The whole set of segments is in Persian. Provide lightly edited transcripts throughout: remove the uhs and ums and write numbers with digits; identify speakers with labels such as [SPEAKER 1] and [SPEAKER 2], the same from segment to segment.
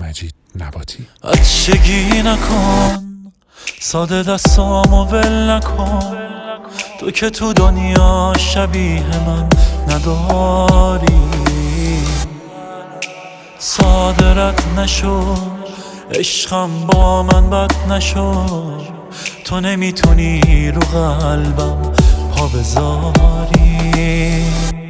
[SPEAKER 1] مجید نباتی.
[SPEAKER 2] بچگی نکن، ساده دستامو ول نکن، تو که تو دنیا شبیه من نداری. ساده رد نشو، عشقم با من بد نشو، تو نمیتونی رو قلبم پا بذاری.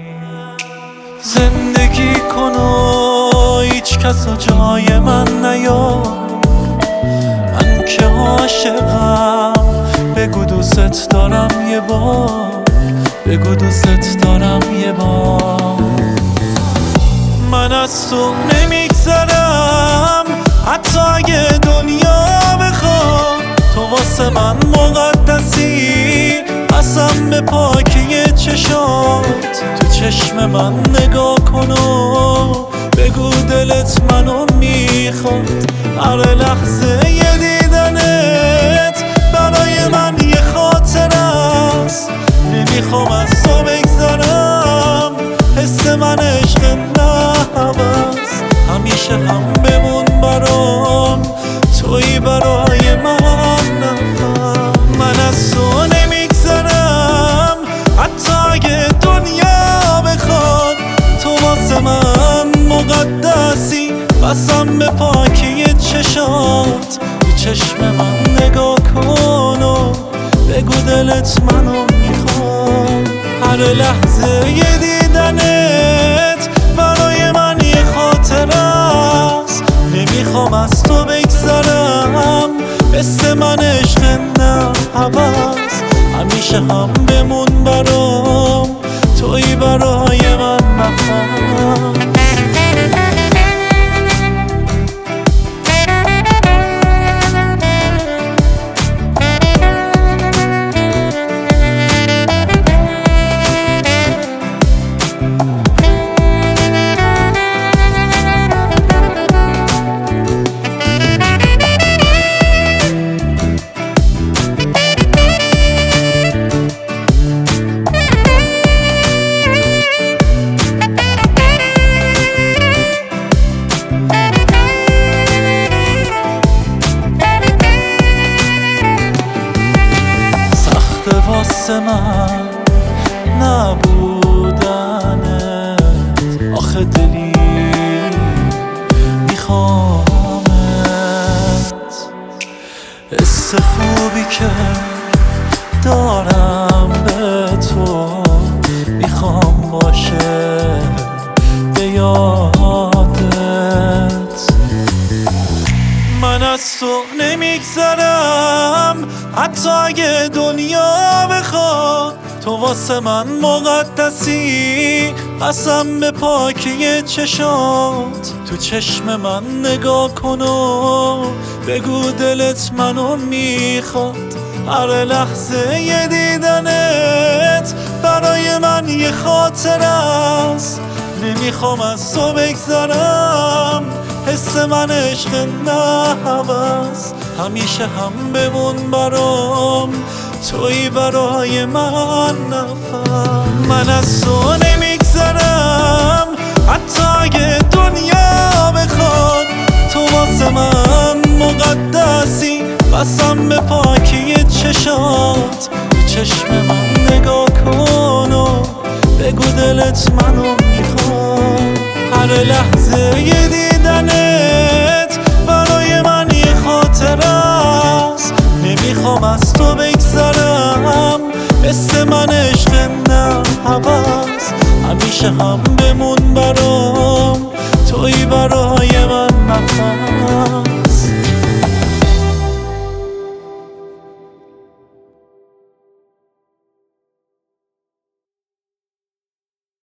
[SPEAKER 2] زندگی کن و هیچ کس و جای من نیا، من که عاشقم، بگو دوست دارم یه بار، بگو دوست دارم یه بار. من از تو نمیگذرم حتی اگه دنیا بخواد، تو واسه من مقدسی، قسم به پاکی چشات. تو چشم من نگاه کن و بگو دلت منو میخواد. هر لحظه یه دیدنت برای من یه خاطر است، نمیخوام از تو بگذرم، حس من عشق نه هوس، همیشه هم بمون برام، تویی برای من نفهم. من از تو نمیگذرم حتی اگه دنیا بخواد، تو واسه من مقدسی، قسم به پاکی چشات. تو چشم من نگاه کن و بگو دلت منو میخواد. هر لحظه یه دیدنت برای من یه خاطر است، نمیخوام از تو بگذرم، مثل من عشق نه هوس، همیشه هم بمون برام، تویی برای من نفهم. واسه من نبودنت آخه دلی میخوامت، حس خوبی که دارم به تو میخوام باشه به یادت. من از تو نمیگذرم حتی اگه دنیا بخواد، تو واسه من مقدسی، قسم به پاکی چشات. تو چشم من نگاه کن و بگو دلت منو میخواد. هر لحظه یه دیدنت برای من یه خاطر است، نمیخوام از تو بگذرم، حس من عشق نه هوس، همیشه هم بمون برام، تویی برای من نفهم. من از تو نمیگذرم حتی اگه دنیا بخواد، تو واسه من مقدسی، قسم به پاکی چشات. تو چشم من نگاه کن و بگو دلت منو میخواد. هر لحظه یه دیدنت برای من یه خاطر است، نمیخوام از تو بگذرم، مثل من عشق نه هوس، همیشه هم بمون برام، تویی برای من نفهم.